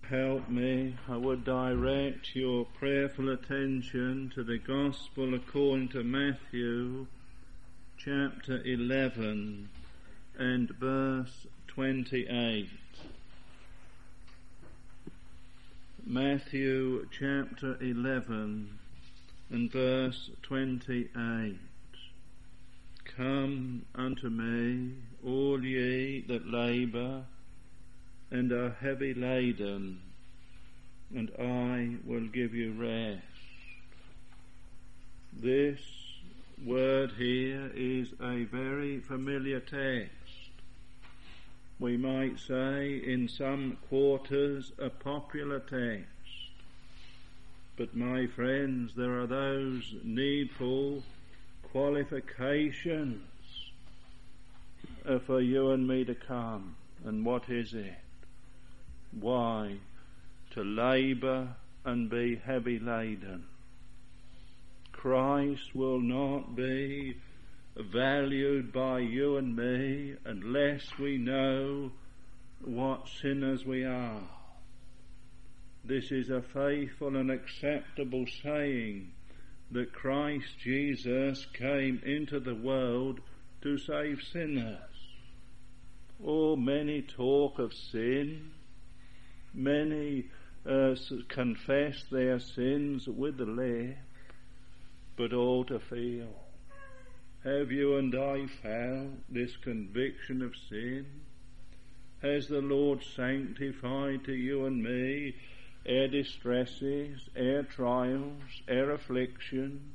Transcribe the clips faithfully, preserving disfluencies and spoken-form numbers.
Help me, I would direct your prayerful attention to the Gospel according to Matthew, chapter eleven and verse twenty-eight. Matthew chapter eleven and verse twenty-eight. Come unto me, all ye that labour and are heavy laden, and I will give you rest. This word here is a very familiar text. We might say in some quarters a popular text. But my friends, there are those needful qualifications for you and me to come. And what is it? Why? To labour and be heavy laden. Christ will not be valued by you and me unless we know what sinners we are. This is a faithful and acceptable saying that Christ Jesus came into the world to save sinners. Oh, many talk of sin. Many uh, confess their sins with the lip, but all to feel. Have you and I found this conviction of sin? Has the Lord sanctified to you and me our distresses, our trials, our afflictions,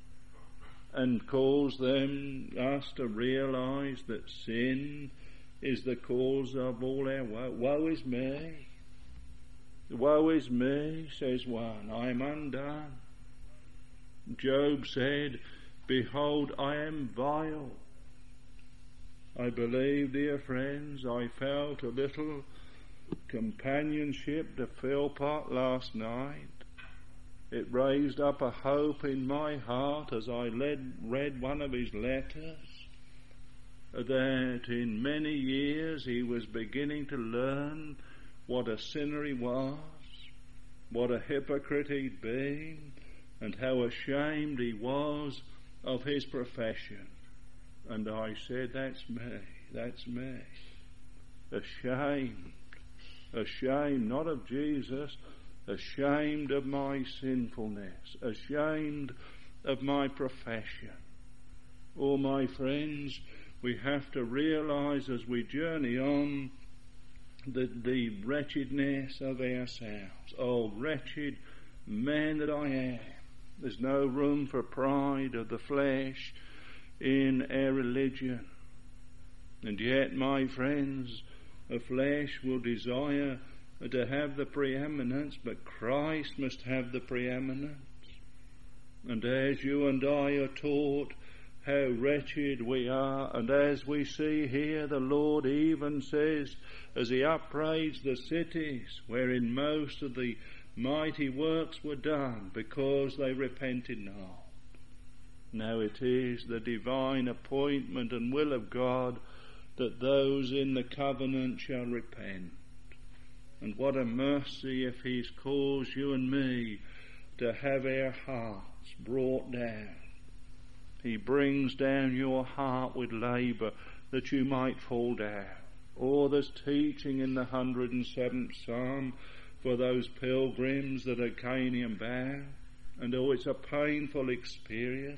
and calls them us to realize that sin is the cause of all our woe? Woe is me. Woe is me, says one, I am undone. Job said, behold, I am vile. I believe, dear friends, I felt a little companionship to Philpot last night. It raised up a hope in my heart as I led, read one of his letters, that in many years he was beginning to learn what a sinner he was, what a hypocrite he'd been, and how ashamed he was of his profession. And I said, that's me, that's me. Ashamed, ashamed not of Jesus, ashamed of my sinfulness, ashamed of my profession. Oh, my friends, we have to realize as we journey on The, the wretchedness of ourselves. Oh, wretched man that I am. There's no room for pride of the flesh in our religion. And yet, my friends, the flesh will desire to have the preeminence, but Christ must have the preeminence. And as you and I are taught how wretched we are, and as we see here, the Lord even says, as he upbraids the cities wherein most of the mighty works were done, because they repented not. Now it is the divine appointment and will of God that those in the covenant shall repent. And what a mercy if he's caused you and me to have our hearts brought down. He brings down your heart with labour that you might fall down. Or there's teaching in the one hundred seventh Psalm for those pilgrims that are Canaan bound. And oh, it's a painful experience.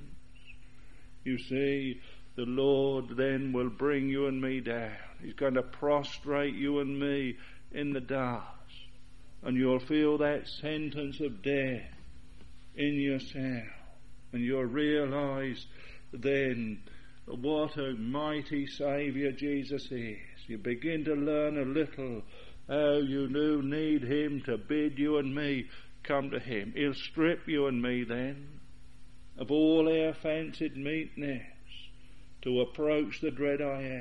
You see, the Lord then will bring you and me down. He's going to prostrate you and me in the dust. And you'll feel that sentence of death in yourself. And you'll realize then what a mighty Saviour Jesus is. You begin to learn a little how you do need him to bid you and me come to him. He'll strip you and me then of all our fancied meekness to approach the dread I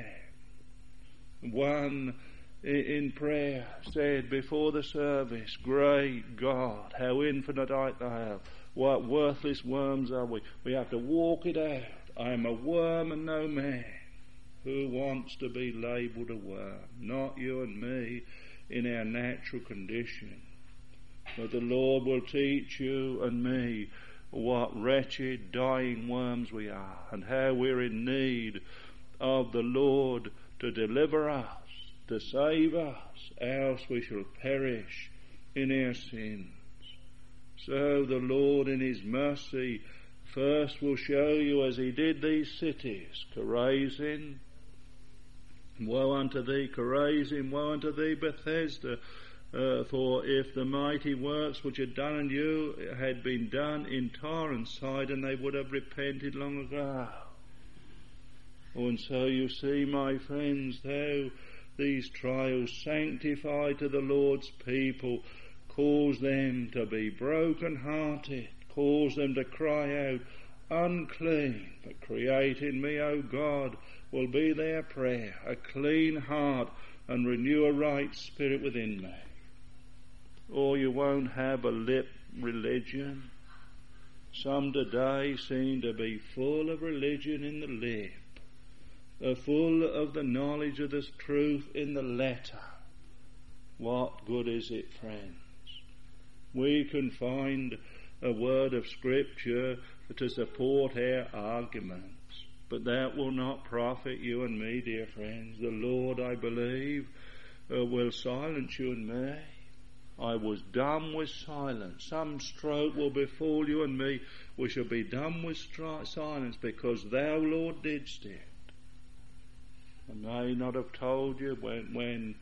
am. One in prayer said before the service, great God, how infinite art thou. What worthless worms are we? We have to walk it out. I am a worm and no man. Who wants to be labelled a worm? Not you and me. in our natural condition. But the Lord will teach you and me what wretched, dying worms we are, and how we're in need of the Lord to deliver us, to save us, else we shall perish in our sins. So the Lord in his mercy first will show you, as he did these cities, Chorazin, woe unto thee, Chorazin, woe unto thee, Bethesda, uh, for if the mighty works which are done in you had been done in Tyre and Sidon, they would have repented long ago. Oh, and so you see, my friends, how these trials sanctify to the Lord's people, cause them to be broken-hearted, cause them to cry out, unclean, but create in me, O God, will be their prayer, a clean heart, and renew a right spirit within me. Or you won't have a lip religion. Some today seem to be full of religion in the lip, are full of the knowledge of this truth in the letter. What good is it, friends? We can find a word of Scripture to support our arguments, but that will not profit you and me, dear friends. The Lord, I believe, uh, will silence you and me. I was dumb with silence. Some stroke will befall you and me. We shall be dumb with stri- silence because thou, Lord, didst it. I may not have told you when, when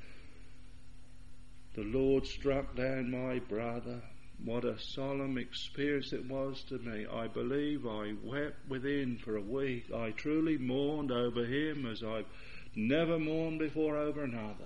the Lord struck down my brother, what a solemn experience it was to me. I believe I wept within for a week. I truly mourned over him as I've never mourned before over another.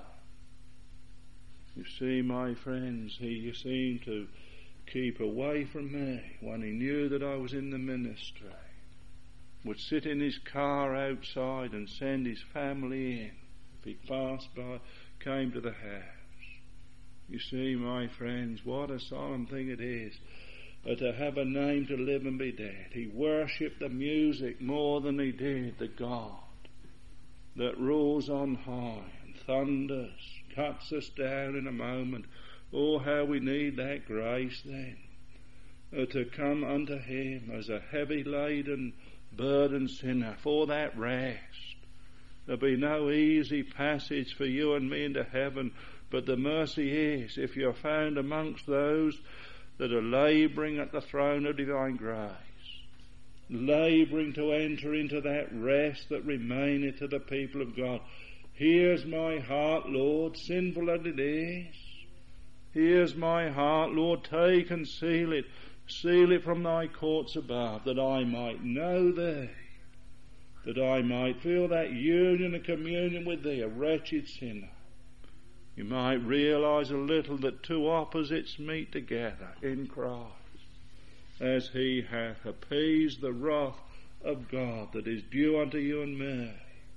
You see, my friends, he seemed to keep away from me when he knew that I was in the ministry. Would sit in his car outside and send his family in if he passed by, came to the house. You see, my friends, what a solemn thing it is uh, to have a name to live and be dead. He worshipped the music more than he did the God that rules on high and thunders, cuts us down in a moment. Oh, how we need that grace then, uh, to come unto him as a heavy laden, burdened sinner for that rest. There'll be no easy passage for you and me into heaven, but the mercy is, if you're found amongst those that are labouring at the throne of divine grace, labouring to enter into that rest that remaineth to the people of God. Here's my heart, Lord, sinful as it is. Here's my heart, Lord, take and seal it. Seal it from thy courts above, that I might know thee, that I might feel that union and communion with thee, a wretched sinner. You might realise a little that two opposites meet together in Christ, as he hath appeased the wrath of God that is due unto you and me.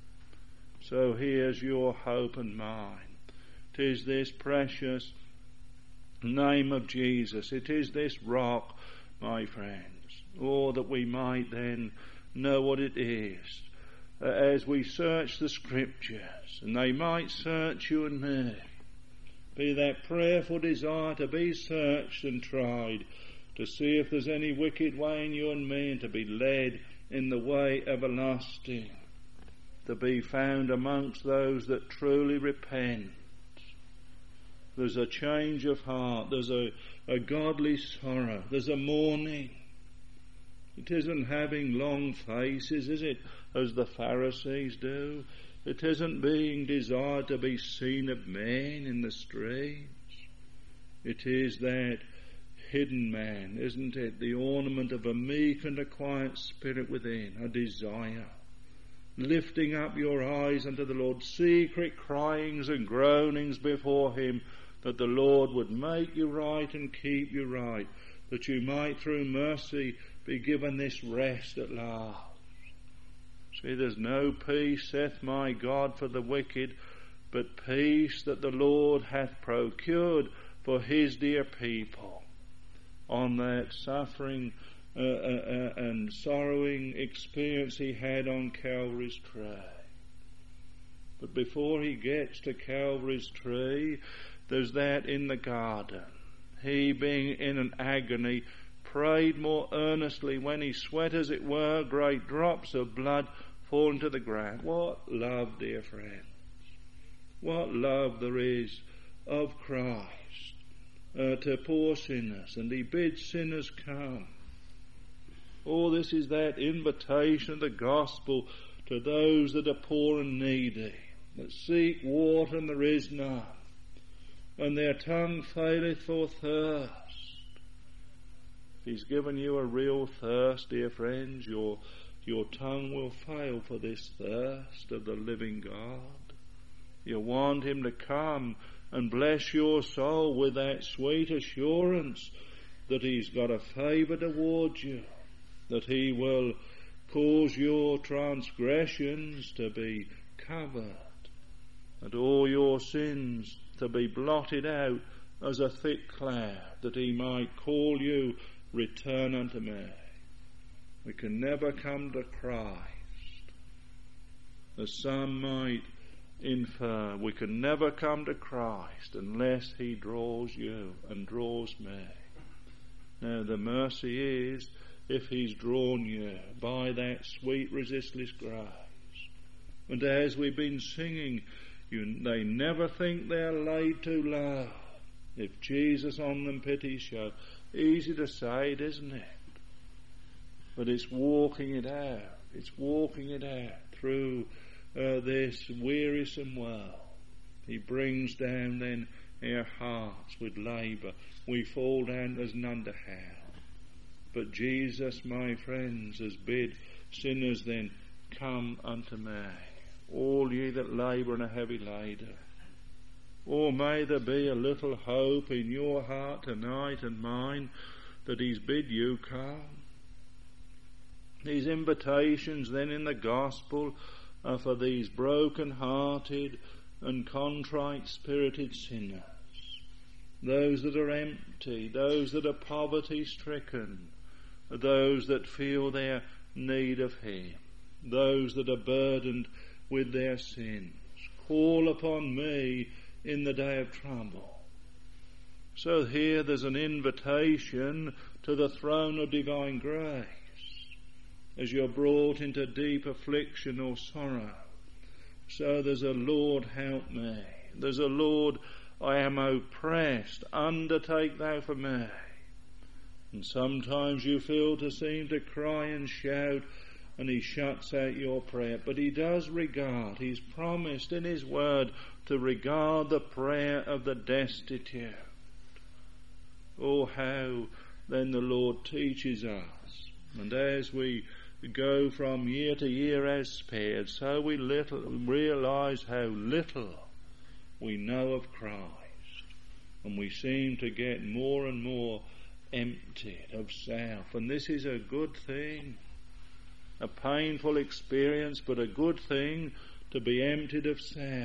So here's your hope and mine. 'Tis this precious name of Jesus. It is this rock, my friends. Oh, that we might then know what it is uh, as we search the Scriptures, and they might search you and me. Be that prayerful desire to be searched and tried, to see if there's any wicked way in you and me, and to be led in the way everlasting, to be found amongst those that truly repent. There's a change of heart, there's a, a godly sorrow, there's a mourning. It isn't having long faces, is it, as the Pharisees do? It isn't being desired to be seen of men in the streets. It is that hidden man, isn't it? The ornament of a meek and a quiet spirit within, a desire. Lifting up your eyes unto the Lord, secret cryings and groanings before him, that the Lord would make you right and keep you right, that you might through mercy be given this rest at last. See, there's no peace, saith my God, for the wicked, but peace that the Lord hath procured for his dear people on that suffering uh, uh, and sorrowing experience he had on Calvary's tree. But before he gets to Calvary's tree, There's that in the garden. He, being in an agony, prayed more earnestly when he sweat, as it were, great drops of blood falling to the ground. What love, dear friends. What love there is of Christ uh, to poor sinners. And he bids sinners come. Oh, this is that invitation of the gospel to those that are poor and needy, that seek water and there is none, and their tongue faileth for thirst. If he's given you a real thirst, dear friends, your, your tongue will fail for this thirst of the living God. You want him to come and bless your soul with that sweet assurance that he's got a favour towards you, that he will cause your transgressions to be covered, and all your sins to be blotted out as a thick cloud, that he might call you, return unto me. We can never come to Christ, as some might infer. We can never come to Christ unless he draws you and draws me. Now the mercy is, if he's drawn you by that sweet resistless grace. And as we've been singing, you, they never think they're laid too low. If Jesus on them pity show. Easy to say it, isn't it? But it's walking it out. It's walking it out through uh, this wearisome world. He brings down then our hearts with labour. We fall down, there's none to help. But Jesus, my friends, has bid sinners then, come unto me, all ye that labour and are heavy laden. Or may there be a little hope in your heart tonight and mine that he's bid you come. These invitations then in the gospel are for these broken-hearted and contrite-spirited sinners, those that are empty, those that are poverty-stricken, those that feel their need of him, those that are burdened with their sins. Call upon me in the day of trouble. So here there's an invitation to the throne of divine grace. As you're brought into deep affliction or sorrow, so there's a Lord, help me. There's a Lord, I am oppressed, undertake thou for me. And sometimes you feel to seem to cry and shout, and he shuts out your prayer. But he does regard, he's promised in his word to regard the prayer of the destitute. Oh, how then the Lord teaches us. And as we go from year to year as spared, so we little realise how little we know of Christ. And we seem to get more and more emptied of self. And this is a good thing. A painful experience, but a good thing to be emptied of self.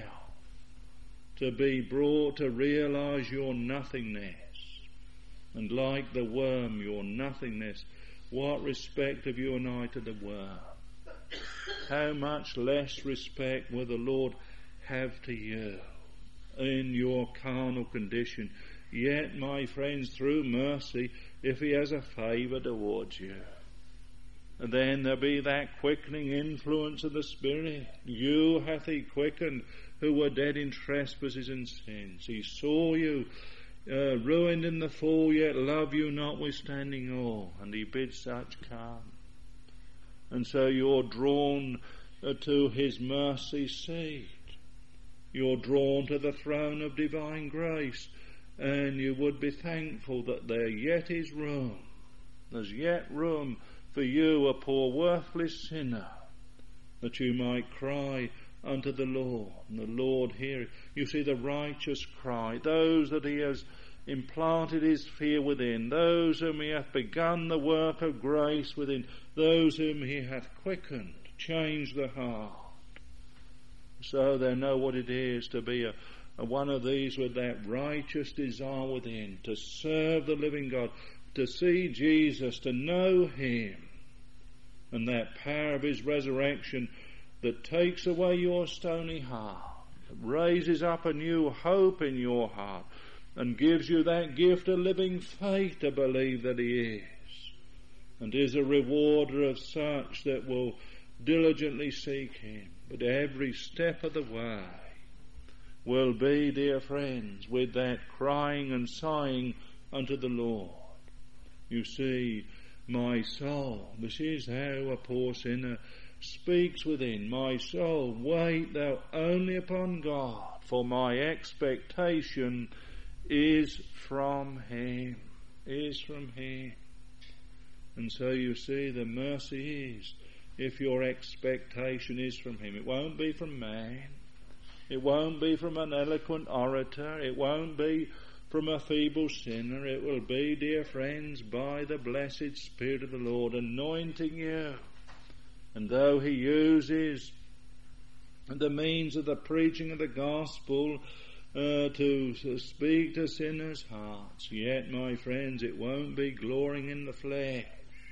To be brought to realise your nothingness. And like the worm, your nothingness. What respect have you and I to the worm? How much less respect will the Lord have to you in your carnal condition? Yet, my friends, through mercy, if he has a favour towards you, then there be that quickening influence of the Spirit. You hath he quickened who were dead in trespasses and sins. He saw you uh, ruined in the fall, yet love you notwithstanding all. And he bids such come. And so you're drawn uh, to his mercy seat. You're drawn to the throne of divine grace. And you would be thankful that there yet is room. There's yet room for you, a poor worthless sinner, that you might cry unto the Lord, and the Lord heareth. You see, the righteous cry, those that he has implanted his fear within, those whom he hath begun the work of grace within, those whom he hath quickened, changed the heart. So they know what it is to be a, a one of these with that righteous desire within, to serve the living God, to see Jesus, to know him, and that power of his resurrection that takes away your stony heart, raises up a new hope in your heart and gives you that gift of living faith to believe that He is, and is a rewarder of such that will diligently seek Him. But every step of the way will be, dear friends, with that crying and sighing unto the Lord. You see, my soul, this is how a poor sinner speaks within. My soul, wait thou only upon God, for my expectation is from Him, is from Him. And so you see, the mercy is, if your expectation is from Him, it won't be from man, it won't be from an eloquent orator, it won't be from a feeble sinner, it will be, dear friends, by the blessed Spirit of the Lord anointing you. And though He uses the means of the preaching of the gospel uh, to, to speak to sinners' hearts, yet, my friends, it won't be glorying in the flesh,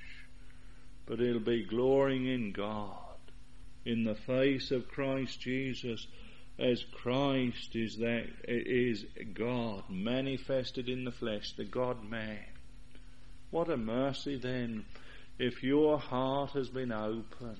but it'll be glorying in God, in the face of Christ Jesus, as Christ is that is God manifested in the flesh, the God-man. What a mercy then, if your heart has been opened,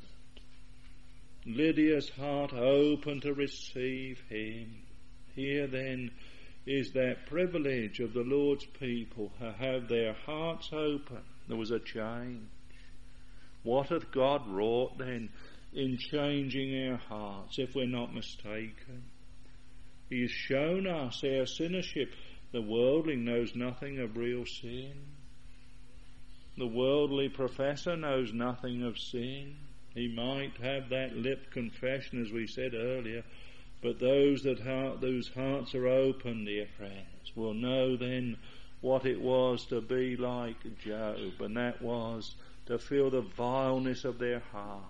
Lydia's heart open to receive Him. Here then is that privilege of the Lord's people who have their hearts open. There was a change. What hath God wrought then in changing our hearts, if we're not mistaken? He has shown us our sinnership. The worldly knows nothing of real sin. The worldly professor knows nothing of sin. He might have that lip confession, as we said earlier, but those that heart, those hearts are open, dear friends, will know then what it was to be like Job, and that was to feel the vileness of their heart.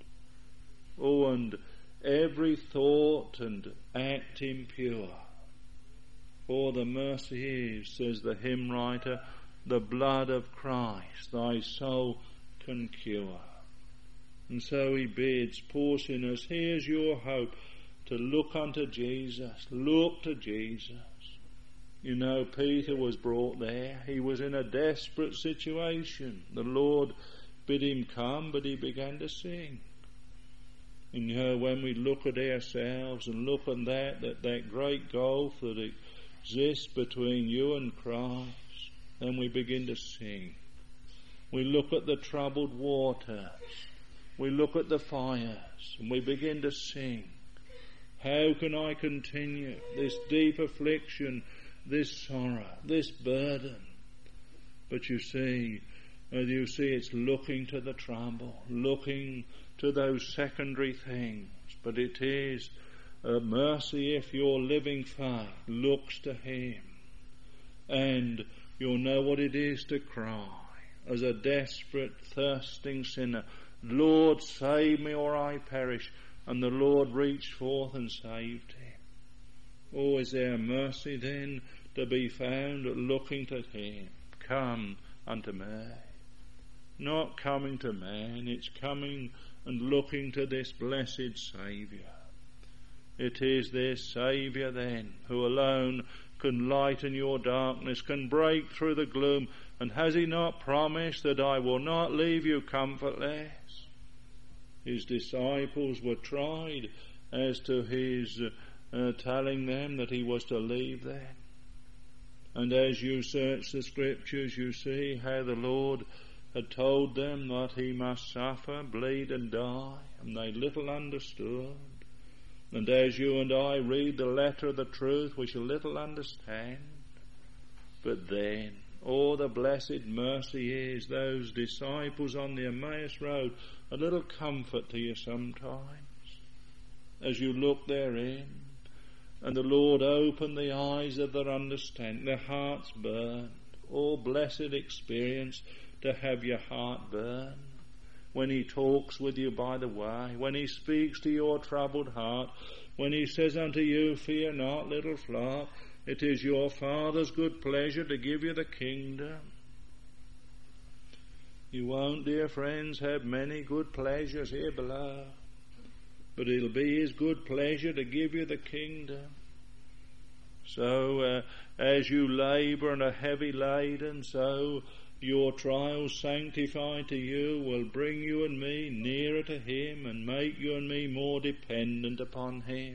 Oh, and every thought and act impure. For the mercy is, says the hymn writer, the blood of Christ thy soul can cure. And so he bids poor sinners, here's your hope, to look unto Jesus. Look to Jesus. You know, Peter was brought there. He was in a desperate situation. The Lord bid him come, but he began to sing. And you know, when we look at ourselves and look at that, that, that great gulf that exists between you and Christ, then we begin to sing. We look at the troubled waters. We look at the fires, and we begin to sing. How can I continue this deep affliction, this sorrow, this burden? But you see, as you see, it's looking to the trouble, looking to those secondary things. But it is a mercy if your living faith looks to Him, and you'll know what it is to cry as a desperate, thirsting sinner, Lord, save me or I perish. And the Lord reached forth and saved him. Oh, is there mercy then to be found looking to Him? Come unto me. Not coming to man, it's coming and looking to this blessed Saviour. It is this Saviour then who alone can lighten your darkness, can break through the gloom. And has He not promised that I will not leave you comfortless? His disciples were tried as to His uh, telling them that He was to leave them. And as you search the Scriptures, you see how the Lord had told them that He must suffer, bleed and die, and they little understood. And as you and I read the letter of the truth, we shall little understand. But then, oh, the blessed mercy is those disciples on the Emmaus Road, a little comfort to you sometimes as you look therein, and the Lord opened the eyes of their understanding, their hearts burned. Oh, blessed experience to have your heart burn when He talks with you by the way, when He speaks to your troubled heart, when He says unto you, fear not, little flock, it is your Father's good pleasure to give you the kingdom. You won't, dear friends, have many good pleasures here below, but it'll be his good pleasure to give you the kingdom. So uh, as you labour and are heavy laden, so your trials sanctified to you will bring you and me nearer to him and make you and me more dependent upon him.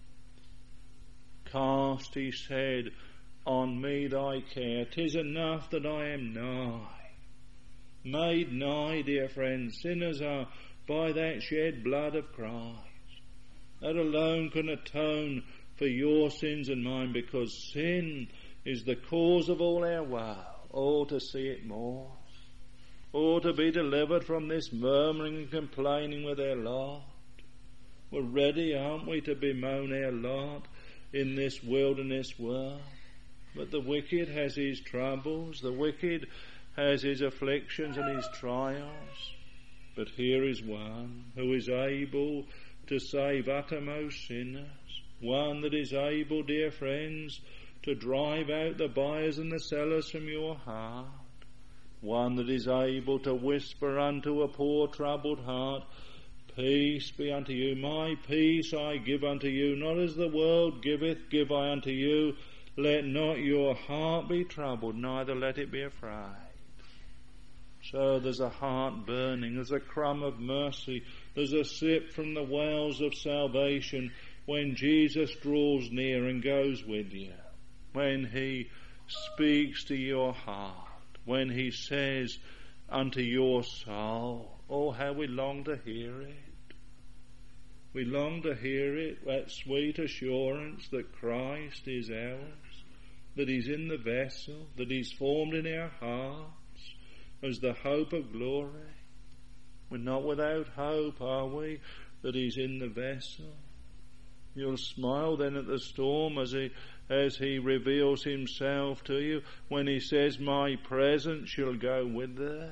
Cast, he said, on me thy care. 'Tis enough that I am nigh. Made nigh, dear friends, sinners are by that shed blood of Christ. That alone can atone for your sins and mine, because sin is the cause of all our woe. Oh, to see it more. Oh, to be delivered from this murmuring and complaining with our lot. We're ready, aren't we, to bemoan our lot in this wilderness world. But the wicked has his troubles, the wicked has his afflictions and his trials. But here is one who is able to save uttermost sinners. One that is able, dear friends, to drive out the buyers and the sellers from your heart. One that is able to whisper unto a poor troubled heart, peace be unto you. My peace I give unto you, not as the world giveth, give I unto you. Let not your heart be troubled, neither let it be afraid. So there's a heart burning, there's a crumb of mercy, there's a sip from the wells of salvation when Jesus draws near and goes with you. When he speaks to your heart, when he says unto your soul, oh, how we long to hear it. We long to hear it, that sweet assurance that Christ is ours, that he's in the vessel, that he's formed in our hearts as the hope of glory. We're not without hope, are we, that he's in the vessel? You'll smile then at the storm as he as he reveals himself to you, when he says, my presence shall go with thee.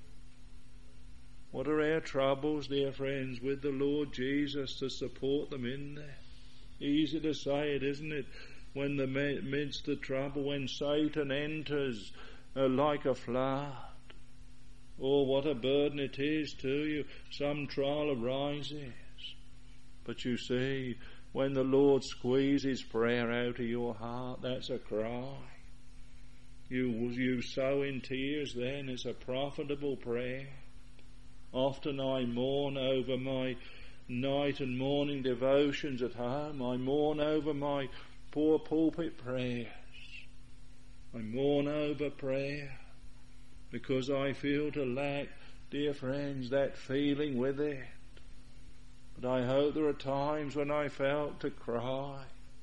What are our troubles, dear friends, with the Lord Jesus to support them in there? Easy to say it, isn't it? When the midst of trouble, when Satan enters uh, like a flood. Oh, what a burden it is to you. Some trial arises. But you see, when the Lord squeezes prayer out of your heart, that's a cry. You, you sow in tears then, it's a profitable prayer. Often I mourn over my night and morning devotions at home. I mourn over my poor pulpit prayers. I mourn over prayer because I feel to lack, dear friends, that feeling with it. But I hope there are times when I felt to cry.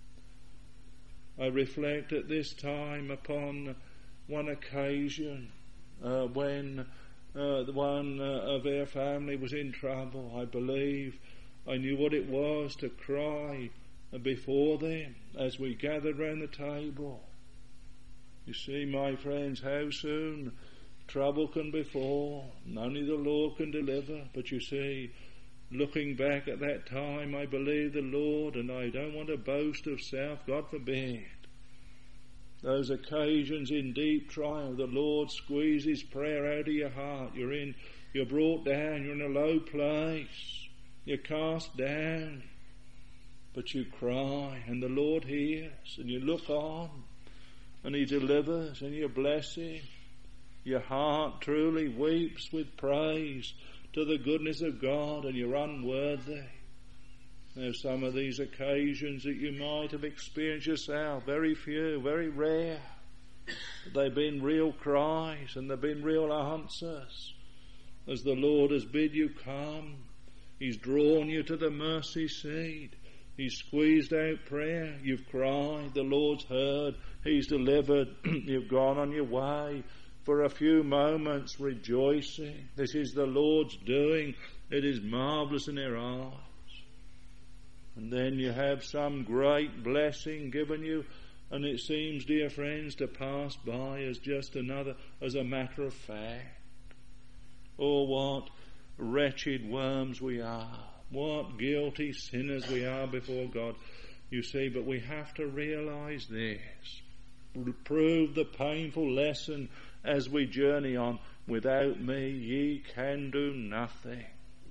I reflect at this time upon one occasion uh, when uh, one uh, of our family was in trouble. I believe I knew what it was to cry before them as we gathered round the table. You see, my friends, how soon trouble can befall. Only the Lord can deliver. But you see, looking back at that time, I believe the Lord, and I don't want to boast of self, God forbid. Those occasions in deep trial, the Lord squeezes prayer out of your heart. You're in, you're brought down, you're in a low place, you're cast down, but you cry, and the Lord hears, and you look on, and he delivers, and you bless him. Your heart truly weeps with praise to the goodness of God, and you're unworthy. Now, some of these occasions that you might have experienced yourself, very few, very rare, but they've been real cries and they've been real answers. As the Lord has bid you come, he's drawn you to the mercy seat. He's squeezed out prayer. You've cried, the Lord's heard, he's delivered, you've gone on your way. For a few moments rejoicing. This is the Lord's doing. It is marvellous in our eyes. And then you have some great blessing given you, and it seems, dear friends, to pass by as just another, as a matter of fact. Oh, what wretched worms we are. What guilty sinners we are before God. You see, but we have to realise this. Prove the painful lesson as we journey on. Without me ye can do nothing.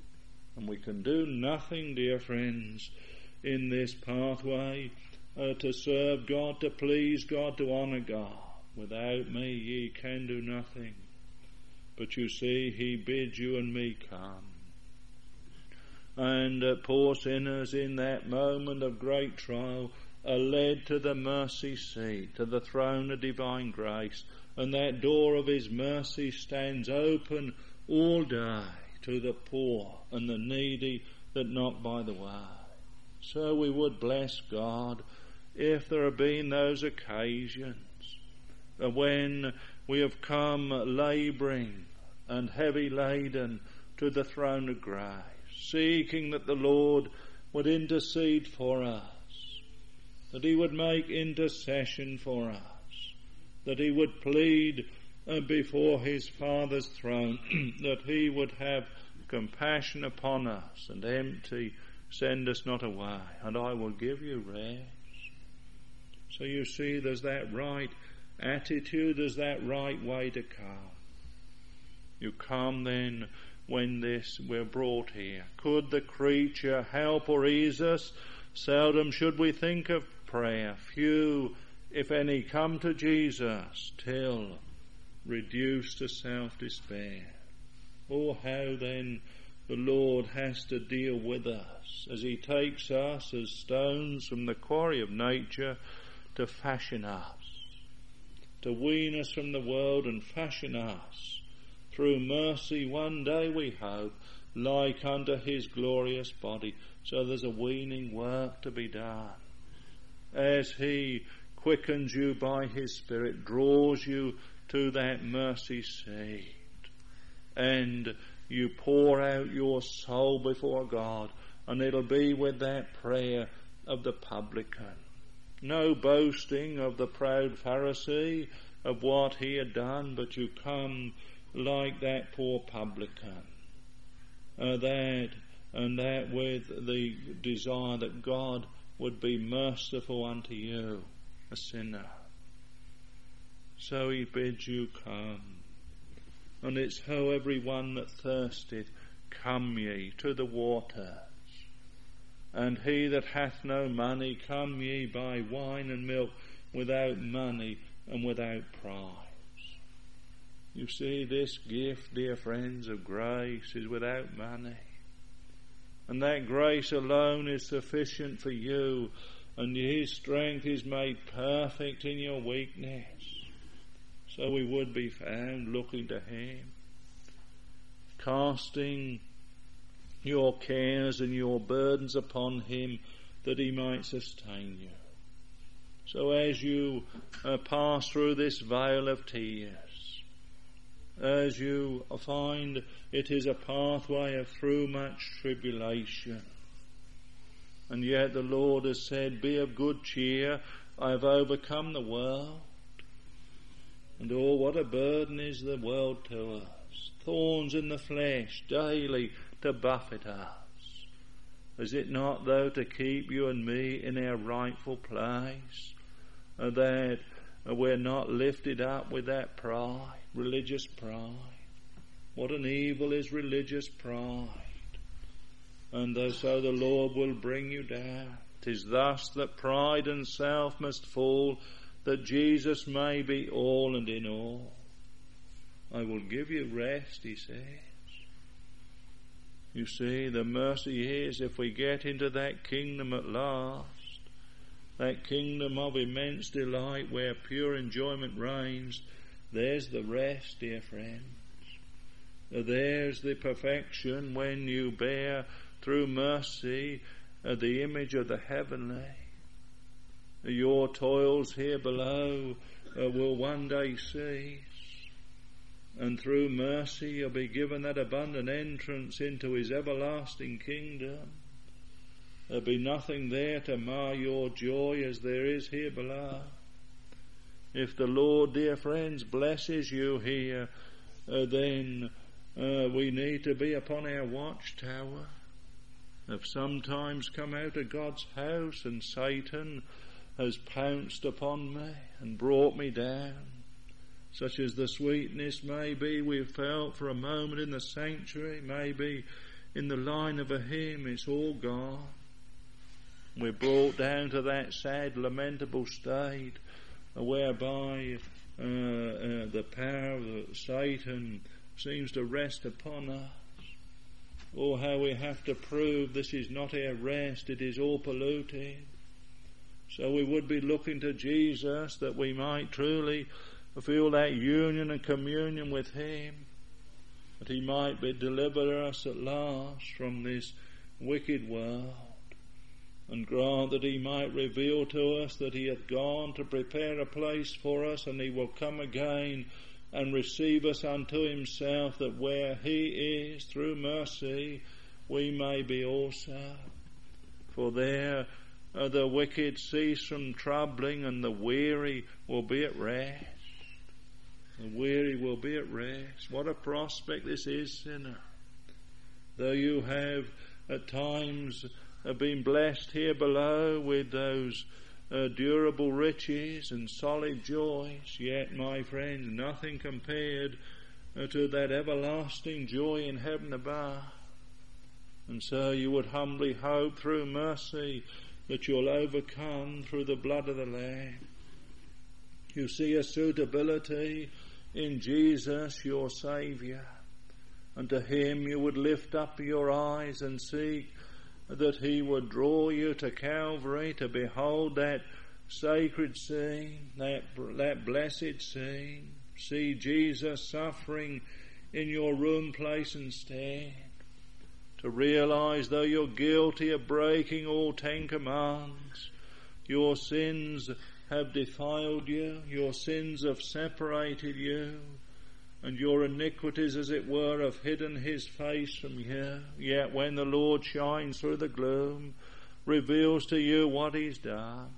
And we can do nothing, dear friends, in this pathway uh, to serve God, to please God, to honour God. Without me ye can do nothing. But you see, he bids you and me come. And uh, poor sinners in that moment of great trial are led to the mercy seat, to the throne of divine grace. And that door of his mercy stands open all day to the poor and the needy that knock by the way. So we would bless God if there have been those occasions when we have come labouring and heavy laden to the throne of grace, seeking that the Lord would intercede for us, that he would make intercession for us, that he would plead uh, before his Father's throne, that he would have compassion upon us and empty, send us not away, and I will give you rest. So you see, there's that right attitude, there's that right way to come. You come then when this we're brought here. Could the creature help or ease us? Seldom should we think of prayer. Few, if any, come to Jesus till reduced to self-despair. Oh, how then the Lord has to deal with us as he takes us as stones from the quarry of nature to fashion us, to wean us from the world and fashion us through mercy one day, we hope, like unto his glorious body. So there's a weaning work to be done as he quickens you by his Spirit, draws you to that mercy seat, and you pour out your soul before God, and it'll be with that prayer of the publican. No boasting of the proud Pharisee of what he had done, but you come like that poor publican, uh, that and that with the desire that God would be merciful unto you, a sinner. So he bids you come. And it's how every one that thirsteth, come ye to the waters. And he that hath no money, come ye buy wine and milk without money and without price. You see, this gift, dear friends, of grace is without money. And that grace alone is sufficient for you, and his strength is made perfect in your weakness. So we would be found looking to him, casting your cares and your burdens upon him, that he might sustain you. So as you uh, pass through this vale of tears, as you find it is a pathway of through much tribulation, and yet the Lord has said, be of good cheer, I have overcome the world. And oh, what a burden is the world to us. Thorns in the flesh daily to buffet us. Is it not, though, to keep you and me in our rightful place, uh, that uh, we're not lifted up with that pride, religious pride? What an evil is religious pride. And uh, so the Lord will bring you down. 'Tis thus that pride and self must fall, that Jesus may be all and in all. I will give you rest, he says. You see, the mercy is, if we get into that kingdom at last, that kingdom of immense delight where pure enjoyment reigns, there's the rest, dear friends. There's the perfection when you bear through mercy uh, the image of the heavenly. Your toils here below uh, will one day cease, and through mercy you'll be given that abundant entrance into his everlasting kingdom. There'll be nothing there to mar your joy as there is here below. If the Lord, dear friends, blesses you here, uh, then uh, we need to be upon our watchtower. I've sometimes come out of God's house and Satan has pounced upon me and brought me down, such as the sweetness maybe we felt for a moment in the sanctuary, maybe in the line of a hymn, it's all gone. We're brought down to that sad, lamentable state whereby uh, uh, the power of Satan seems to rest upon us. Oh, how we have to prove this is not our rest, it is all polluted. So we would be looking to Jesus that we might truly feel that union and communion with Him, that He might be deliver us at last from this wicked world, and grant that He might reveal to us that He hath gone to prepare a place for us, and He will come again and receive us unto Himself, that where He is, through mercy, we may be also. For there uh, the wicked cease from troubling, and the weary will be at rest. The weary will be at rest. What a prospect this is, sinner. Though you have at times uh, been blessed here below with those Uh, durable riches and solid joys, yet, my friends, nothing compared uh, to that everlasting joy in heaven above. And so you would humbly hope through mercy that you'll overcome through the blood of the Lamb. You see a suitability in Jesus, your Saviour, and to Him you would lift up your eyes and seek that He would draw you to Calvary to behold that sacred scene, that, that blessed scene. See Jesus suffering in your room, place and stand. To realize, though you're guilty of breaking all Ten Commands, your sins have defiled you, your sins have separated you, and your iniquities, as it were, have hidden His face from you. Yet when the Lord shines through the gloom, reveals to you what He's done,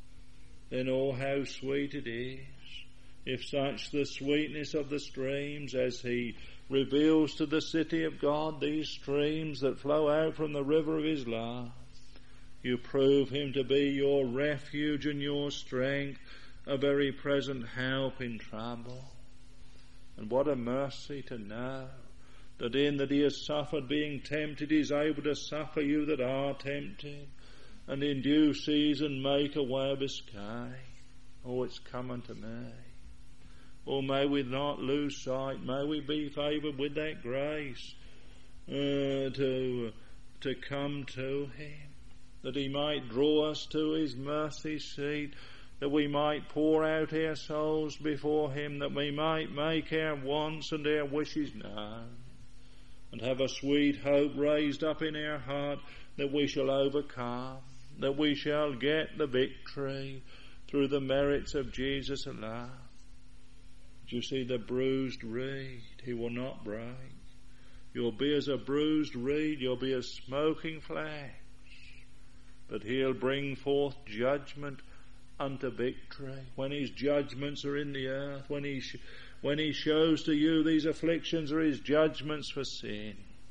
then oh, how sweet it is, if such the sweetness of the streams, as He reveals to the city of God these streams that flow out from the river of His love. You prove Him to be your refuge and your strength, a very present help in trouble. And what a mercy to know that in that He has suffered being tempted, He is able to suffer you that are tempted, and in due season make a way of escape. Oh, it's come unto me. Oh, may we not lose sight. May we be favoured with that grace uh, to, to come to Him, that He might draw us to His mercy seat, that we might pour out our souls before Him, that we might make our wants and our wishes known, and have a sweet hope raised up in our heart that we shall overcome, that we shall get the victory through the merits of Jesus alone. Do you see the bruised reed? He will not break. You'll be as a bruised reed, you'll be as smoking flax, but He'll bring forth judgment unto victory. When His judgments are in the earth, when He sh- when He shows to you these afflictions are His judgments for sin,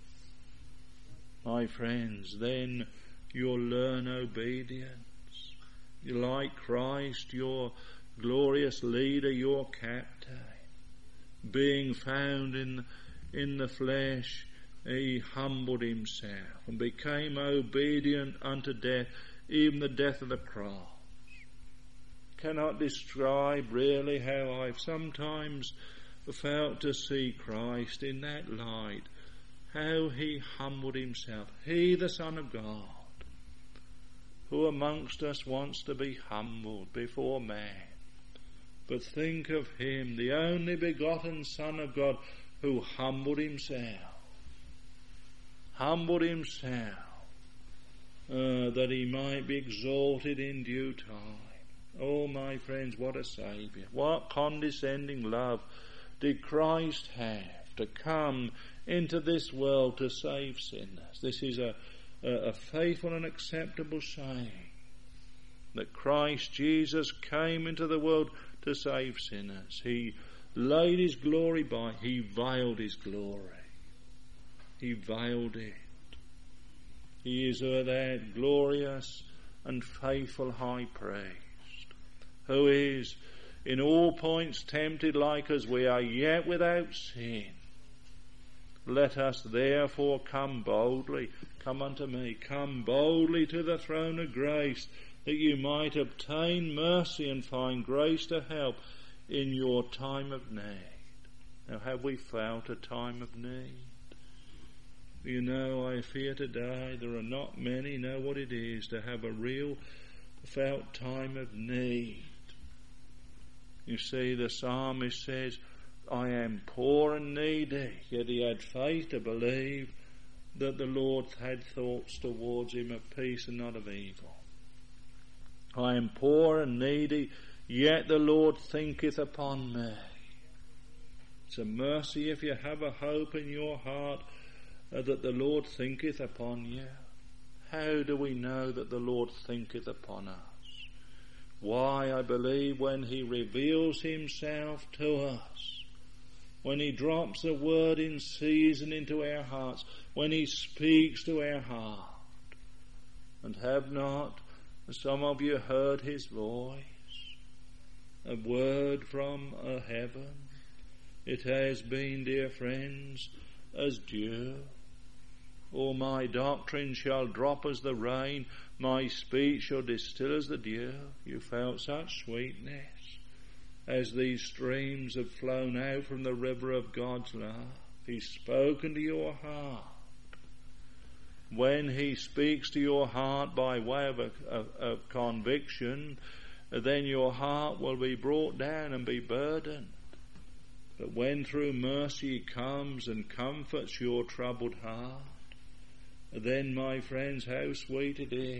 my friends, then you'll learn obedience. You like Christ, your glorious leader, your captain, being found in in the flesh, He humbled Himself and became obedient unto death, even the death of the cross. Cannot describe really how I've sometimes felt to see Christ in that light, how He humbled Himself. He, the Son of God, who amongst us wants to be humbled before man. But think of Him, the only begotten Son of God, who humbled Himself, humbled Himself, uh, that He might be exalted in due time. Oh, my friends, what a Saviour. What condescending love did Christ have to come into this world to save sinners. This is a, a, a faithful and acceptable saying, that Christ Jesus came into the world to save sinners. He laid His glory by, He veiled His glory. He veiled it. He is that glorious and faithful high priest, who is in all points tempted like as we are, yet without sin. Let us therefore come boldly, come unto me, come boldly to the throne of grace, that you might obtain mercy and find grace to help in your time of need. Now, have we felt a time of need? You know, I fear today there are not many know what it is to have a real felt time of need. You see, the psalmist says, I am poor and needy, yet he had faith to believe that the Lord had thoughts towards him of peace and not of evil. I am poor and needy, yet the Lord thinketh upon me. It's a mercy if you have a hope in your heart uh, that the Lord thinketh upon you. How do we know that the Lord thinketh upon us? Why, I believe when he reveals himself to us, when he drops a word in season into our hearts, when he speaks to our heart. And have not some of you heard his voice? A word from a heaven. It has been, dear friends, as dew. All my doctrine shall drop as the rain, my speech shall distill as the dew. You felt such sweetness as these streams have flown out from the river of God's love. He's spoken to your heart. When he speaks to your heart by way of a, a, a conviction, then your heart will be brought down and be burdened. But when through mercy he comes and comforts your troubled heart, then, my friends, how sweet it is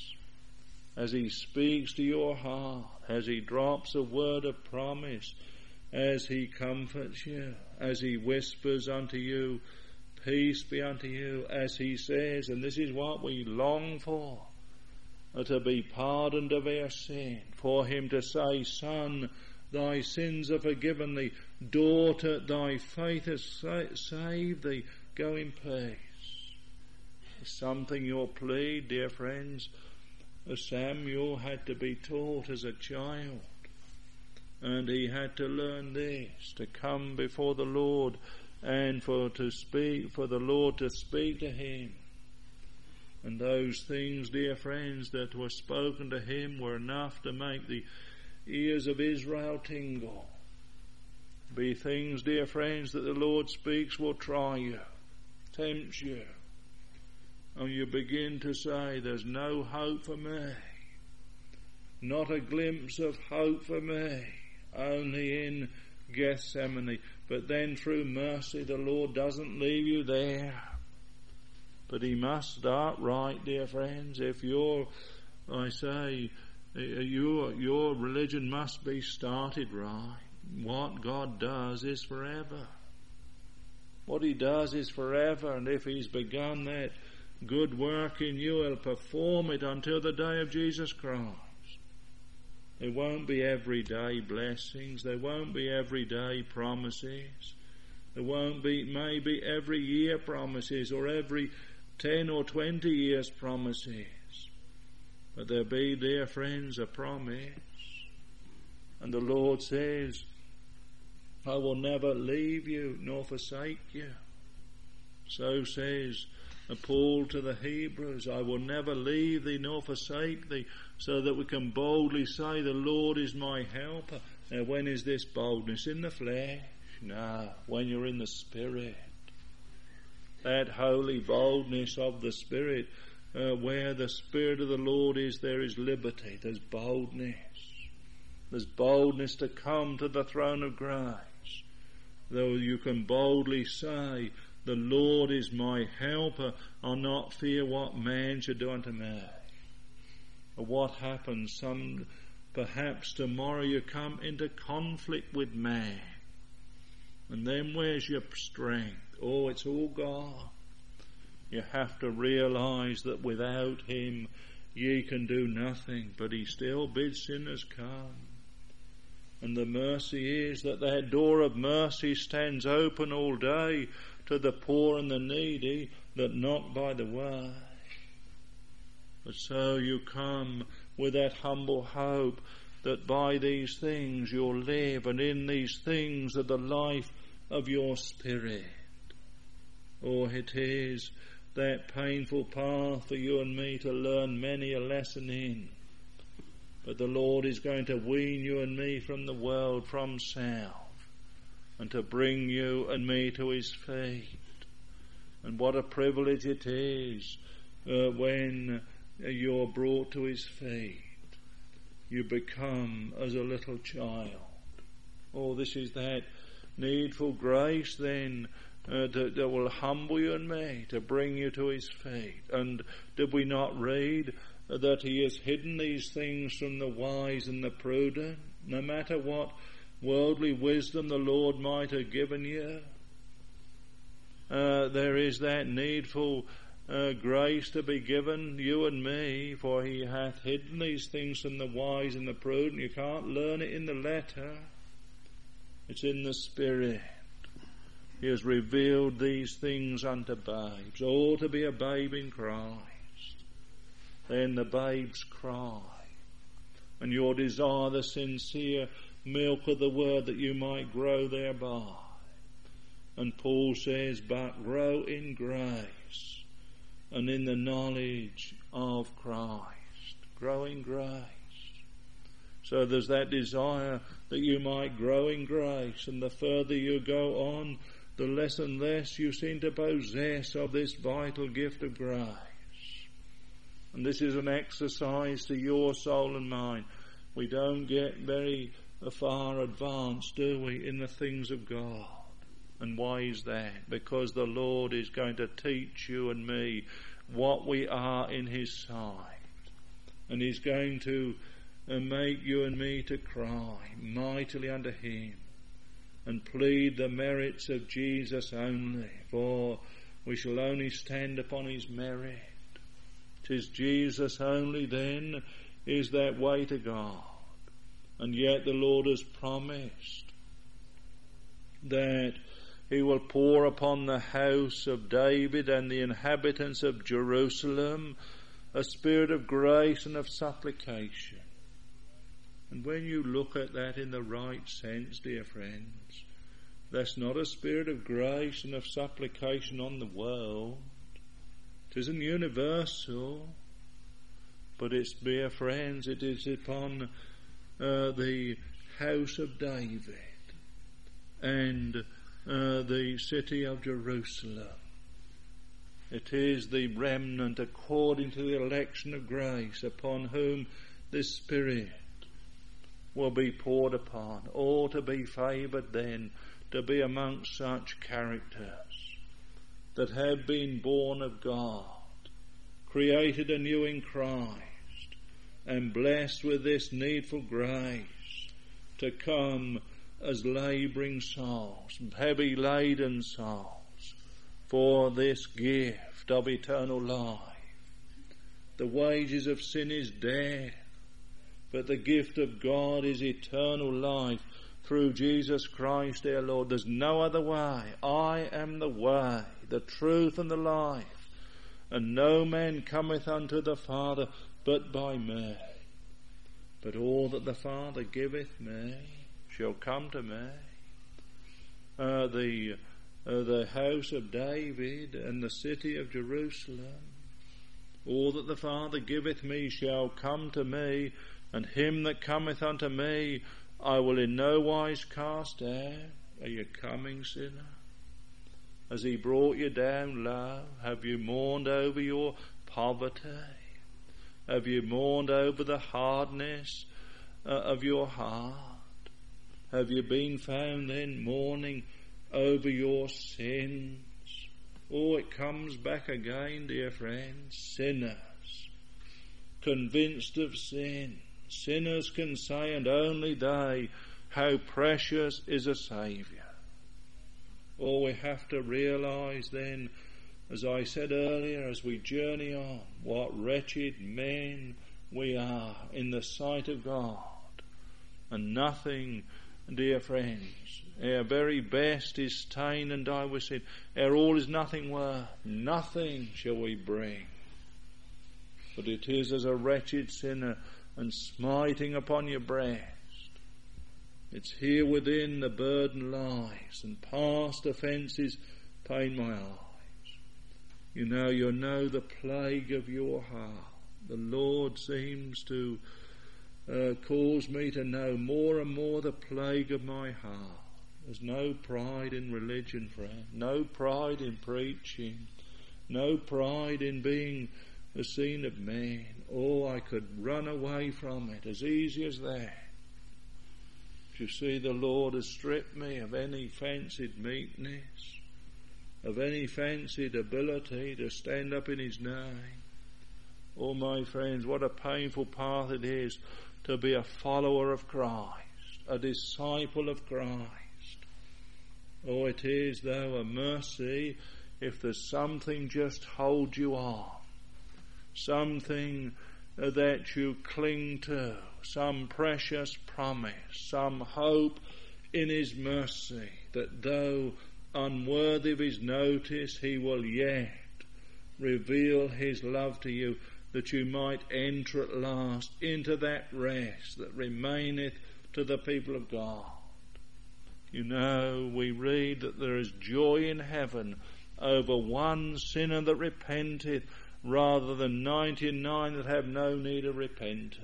as he speaks to your heart, as he drops a word of promise, as he comforts you, as he whispers unto you, peace be unto you, as he says, and this is what we long for, to be pardoned of our sin, for him to say, Son, thy sins are forgiven thee, daughter, thy faith has sa- saved thee, go in peace. Something you'll plead, dear friends. Samuel had to be taught as a child, and he had to learn this, to come before the Lord and for to speak, for the Lord to speak to him. And those things, dear friends, that were spoken to him were enough to make the ears of Israel tingle. Be things, dear friends, that the Lord speaks will try you, tempt you. And you begin to say, there's no hope for me. Not a glimpse of hope for me. Only in Gethsemane. But then through mercy the Lord doesn't leave you there. But he must start right, dear friends. If you're, I say, your, your religion must be started right. What God does is forever. What he does is forever. And if he's begun that good work in you, he'll perform it until the day of Jesus Christ. There won't be everyday blessings. There won't be everyday promises. There won't be maybe every year promises or every ten or twenty years promises. But there'll be, dear friends, a promise. And the Lord says, I will never leave you nor forsake you. So says Paul to the Hebrews, I will never leave thee nor forsake thee, so that we can boldly say, the Lord is my helper. Now, when is this boldness? In the flesh? No, when you're in the Spirit. That holy boldness of the Spirit, uh, where the Spirit of the Lord is, there is liberty, there's boldness. There's boldness to come to the throne of grace. Though you can boldly say, the Lord is my helper, I'll not fear what man should do unto me. Or what happens, some perhaps tomorrow you come into conflict with man. And then where's your strength? Oh, it's all gone. You have to realize that without him ye can do nothing, but he still bids sinners come. And the mercy is that that door of mercy stands open all day to the poor and the needy that knock by the way. But so you come with that humble hope that by these things you'll live, and in these things are the life of your spirit. or it is that painful path for you and me to learn many a lesson in. But the Lord is going to wean you and me from the world, from self, and to bring you and me to his feet. And what a privilege it is uh, when you're brought to his feet. You become as a little child. Oh, this is that needful grace then uh, that, that will humble you and me to bring you to his feet. And did we not read that he has hidden these things from the wise and the prudent? No matter what worldly wisdom the Lord might have given you, uh, there is that needful uh, grace to be given you and me, for he hath hidden these things from the wise and the prudent. You can't learn it in the letter. It's in the Spirit. He has revealed these things unto babes. Oh, to be a babe in Christ. Then the babes cry. And your desire the sincere milk of the word that you might grow thereby. And Paul says, but grow in grace and in the knowledge of Christ. Grow in grace. So there's that desire that you might grow in grace, and the further you go on, the less and less you seem to possess of this vital gift of grace. And this is an exercise to your soul and mine. We don't get very far advanced, do we, in the things of God. And why is that? Because the Lord is going to teach you and me what we are in his sight. And he's going to and make you and me to cry mightily unto him and plead the merits of Jesus only, for we shall only stand upon his merit. 'Tis Jesus only then is that way to God. And yet the Lord has promised that he will pour upon the house of David and the inhabitants of Jerusalem a spirit of grace and of supplication. And when you look at that in the right sense, dear friends, that's not a spirit of grace and of supplication on the world. It isn't universal, but it's, dear friends, it is upon uh, the house of David and uh, the city of Jerusalem. It is the remnant according to the election of grace upon whom this Spirit will be poured upon. Or to be favoured then, to be amongst such characters that have been born of God, created anew in Christ, and blessed with this needful grace to come as labouring souls, heavy laden souls, for this gift of eternal life. The wages of sin is death, but the gift of God is eternal life through Jesus Christ our Lord. There's no other way. I am the way, the truth and the life, and no man cometh unto the Father but by me. But all that the Father giveth me shall come to me. Uh, the uh, the house of David and the city of Jerusalem, all that the Father giveth me shall come to me, and him that cometh unto me I will in no wise cast out. Are you coming, sinner? Has he brought you down low? Have you mourned over your poverty? Have you mourned over the hardness uh, of your heart? Have you been found then mourning over your sins? Oh, it comes back again, dear friends. Sinners, convinced of sin. Sinners can say, and only they, how precious is a Saviour. Oh, we have to realise then, as I said earlier, as we journey on, what wretched men we are in the sight of God. And nothing, dear friends, our very best is stained and dyed with sin. Our all is nothing worth. Nothing shall we bring. But it is as a wretched sinner and smiting upon your breast. It's here within the burden lies, and past offences pain my eye. You know, you know the plague of your heart. The Lord seems to uh, cause me to know more and more the plague of my heart. There's no pride in religion, friend. No pride in preaching. No pride in being the seen of men. Oh, I could run away from it as easy as that. You see, the Lord has stripped me of any fancied meekness, of any fancied ability to stand up in His name. Oh, my friends, what a painful path it is to be a follower of Christ, a disciple of Christ. Oh, it is, though, a mercy if there's something just holds you on, something that you cling to, some precious promise, some hope in His mercy, that though unworthy of His notice, He will yet reveal His love to you, that you might enter at last into that rest that remaineth to the people of God. You know, we read that there is joy in heaven over one sinner that repenteth, rather than ninety-nine that have no need of repentance.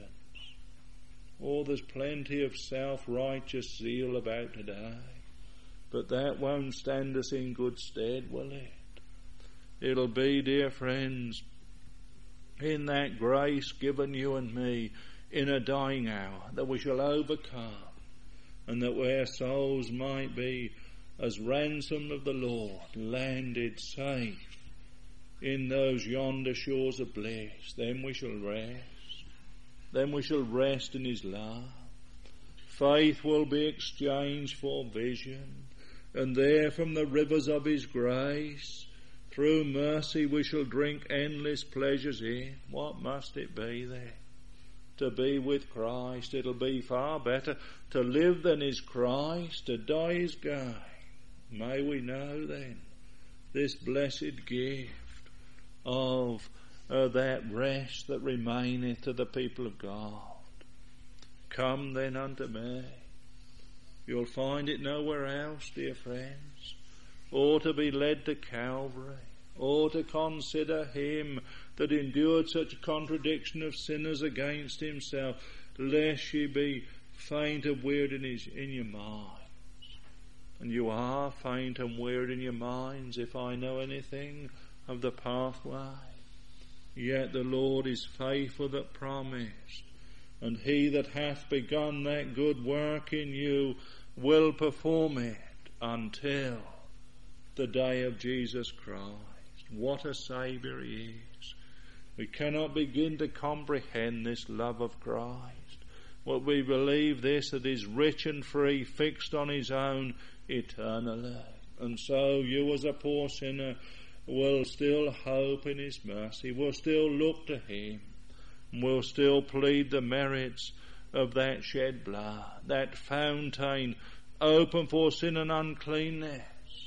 Oh, there's plenty of self-righteous zeal about today, but that won't stand us in good stead, will it? It'll be, dear friends, in that grace given you and me in a dying hour, that we shall overcome, and that where souls might be as ransom of the Lord, landed safe in those yonder shores of bliss, then we shall rest. Then we shall rest in His love. Faith will be exchanged for vision, and there from the rivers of His grace, through mercy we shall drink endless pleasures in. What must it be then? To be with Christ. It'll be far better to live than is Christ, to die is gain. May we know then this blessed gift of uh, that rest that remaineth to the people of God. Come then unto me. You'll find it nowhere else, dear friends. Or to be led to Calvary, or to consider Him that endured such a contradiction of sinners against Himself, lest ye be faint and wearied in, his, in your minds. And you are faint and wearied in your minds, if I know anything of the pathway. Yet the Lord is faithful that promised, and He that hath begun that good work in you will perform it until the day of Jesus Christ. What a Saviour He is. We cannot begin to comprehend this love of Christ. What we believe this, that He's rich and free, fixed on His own eternally. And so you as a poor sinner will still hope in His mercy, will still look to Him, will still plead the merits of that shed blood, that fountain open for sin and uncleanness.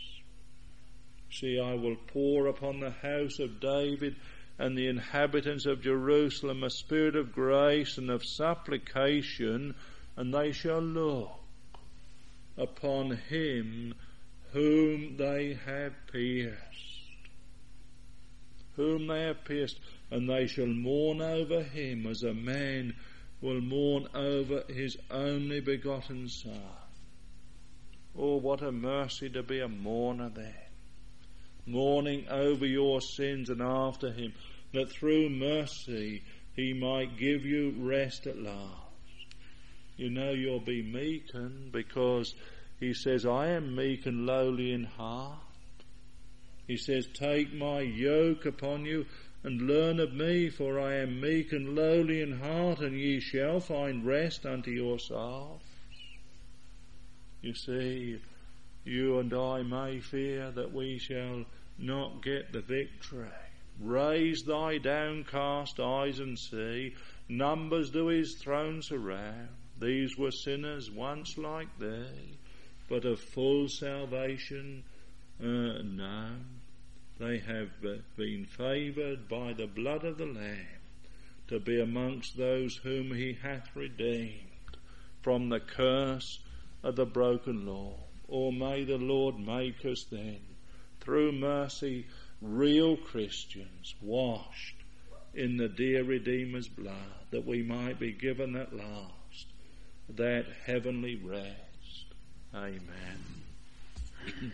See, I will pour upon the house of David and the inhabitants of Jerusalem a spirit of grace and of supplication, and they shall look upon Him whom they have pierced. Whom they have pierced, and they shall mourn over Him as a man will mourn over his only begotten Son. Oh, what a mercy to be a mourner then, mourning over your sins and after Him, that through mercy He might give you rest at last. You know, you'll be meekened, because He says, I am meek and lowly in heart. He says, take my yoke upon you and learn of me, for I am meek and lowly in heart, and ye shall find rest unto your souls. You see, you and I may fear that we shall not get the victory. Raise thy downcast eyes and see, numbers do His throne surround. These were sinners once like thee, but of full salvation uh, known. They have been favoured by the blood of the Lamb to be amongst those whom He hath redeemed from the curse of the broken law. Or may the Lord make us then, through mercy, real Christians, washed in the dear Redeemer's blood, that we might be given at last that heavenly rest. Amen.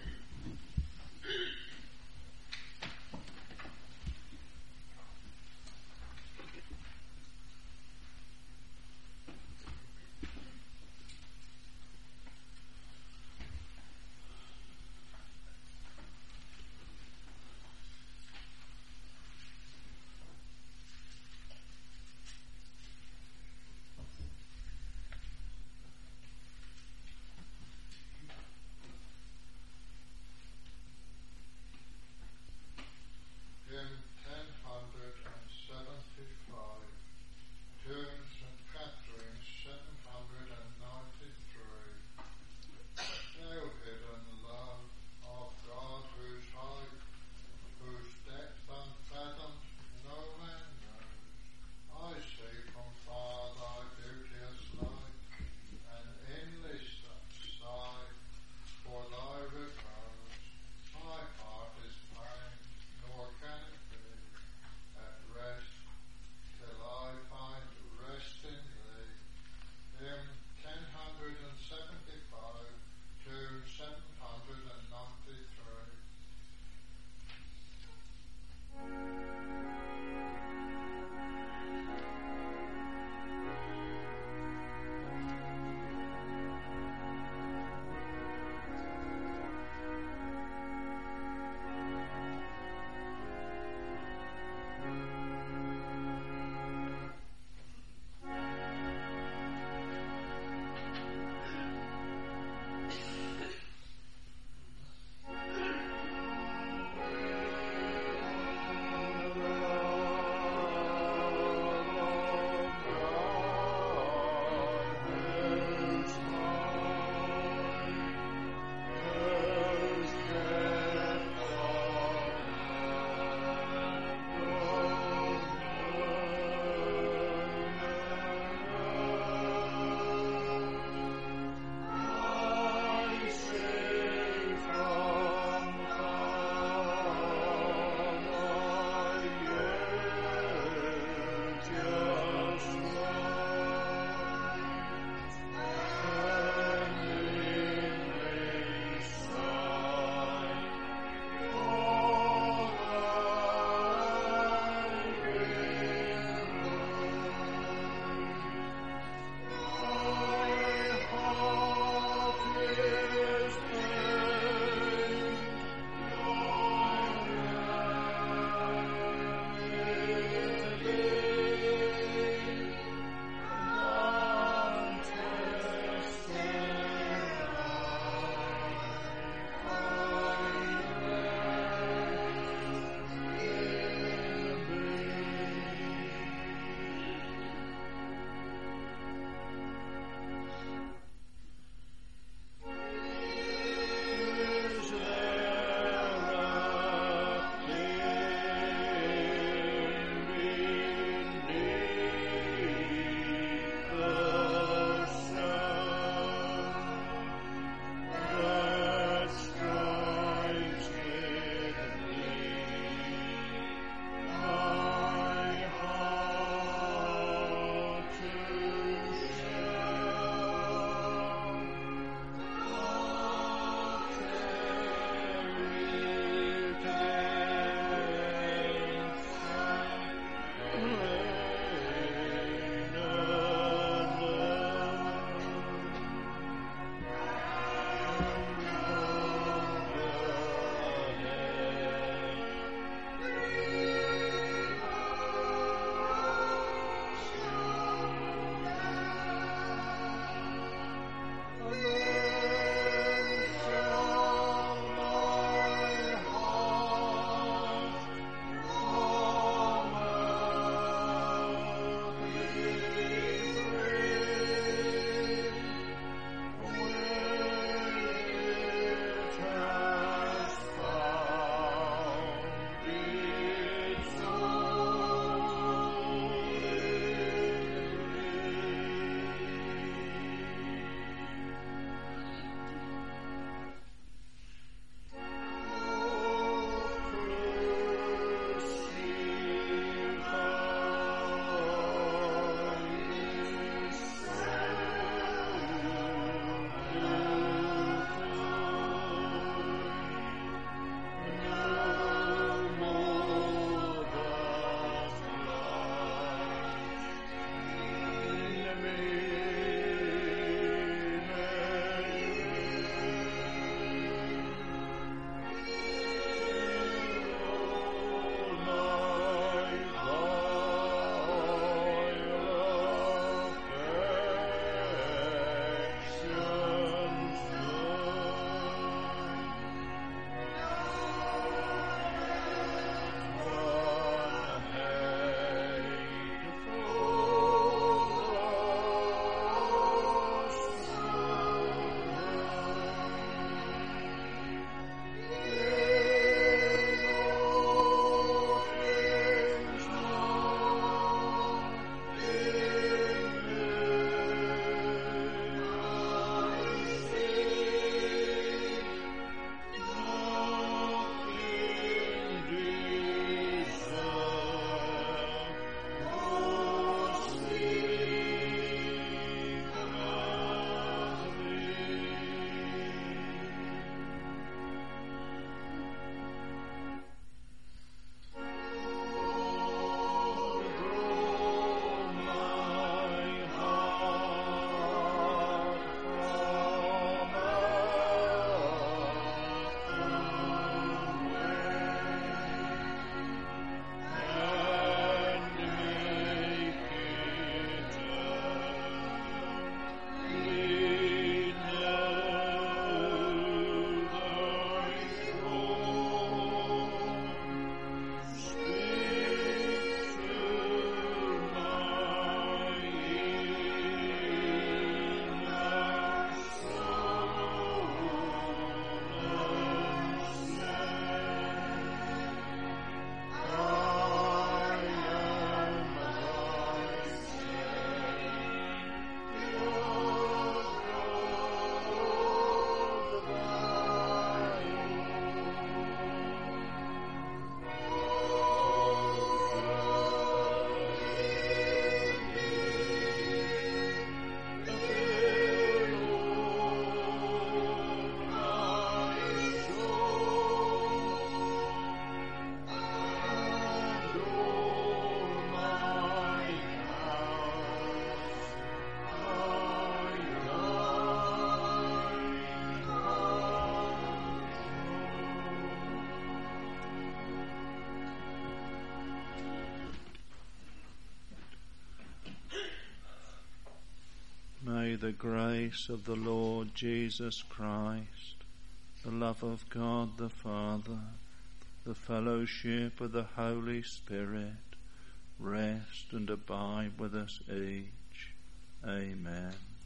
May the grace of the Lord Jesus Christ, the love of God the Father, the fellowship of the Holy Spirit, rest and abide with us each. Amen.